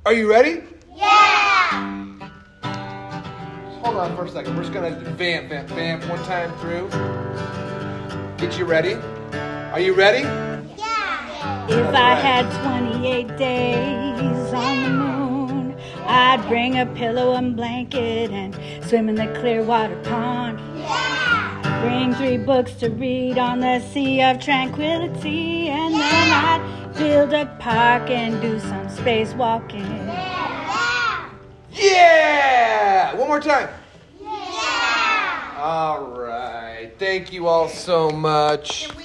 Are you ready? Yeah! Hold on for a second. We're just going to vamp one time through. Get you ready. Are you ready? Yeah! If I had 28 days on the moon, I'd bring a pillow and blanket and swim in the Clearwater Pond. Yeah! Bring 3 books to read on the Sea of Tranquility, and then I'd build a park and do some spacewalking. Yeah! Yeah! One more time. Yeah! All right. Thank you all so much.